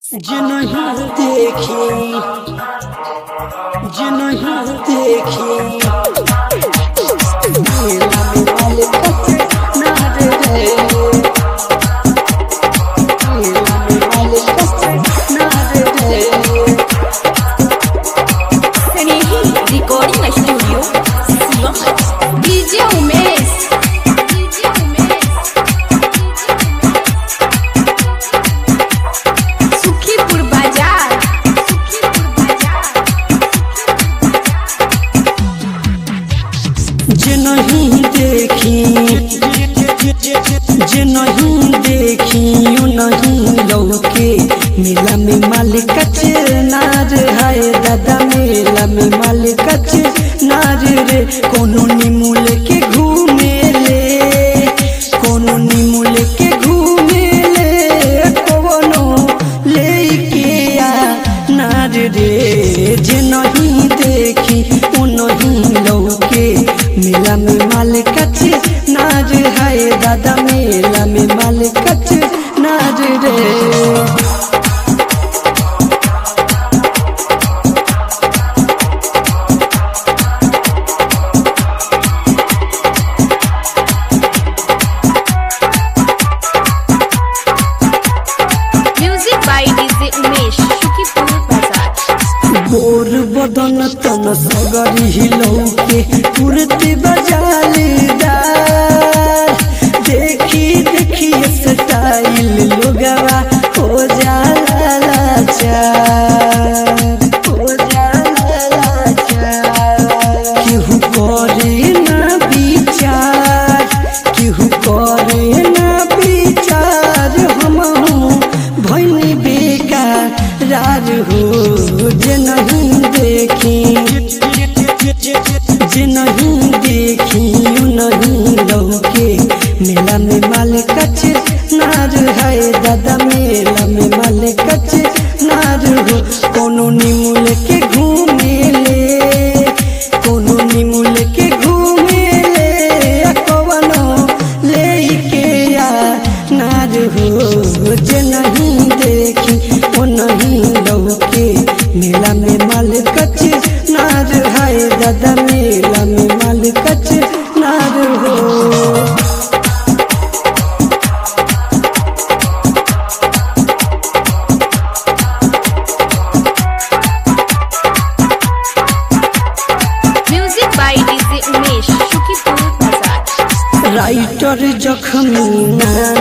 जिन्हें देखी मेला में मालिक नारे रे, मेला में मालिक नारे रे। Snehi recording studio Shivam DJ Umesh Sukhipur Bazar जिन्हें देखी नहीं लौके मेला में मालिक नार है दादा, मेला में मालिक नार रे। कोनो निमुल के घूमे ले, कोनो निमुल के घूमे ले, कोनो लेके आ नार रे। जे नहीं देखी वो नहीं लौके मेला में मालिक नार है दादा, मेला में मालिक नार रे। Music by DJ Umesh Sukhipur Bazar. गोर बदन तन सगरी हिलौके तुरते बजालीदार, देखी देखी स्टाइल लोगवा हो जाला लाचार, हो जाला लाचार। केहू करे ना विचार, केहू करे ना विचार, हमहू भइनी बेकार हो। जे नहीं देखी नहीं लौके मेला में मालिक नार है दादा, मेला में मालिक नार हो। कोनो निमुल के घूमे ले, कोनो निमुल के घूमे ले, कोनो लेके आ नार हो। जे नहीं देखी वो नहीं लौके मेला में मालिक नार है दादा, मेला में मालिक नार हो। Music by DJ Umesh Sukhipur Bazar. Writer जखमी ना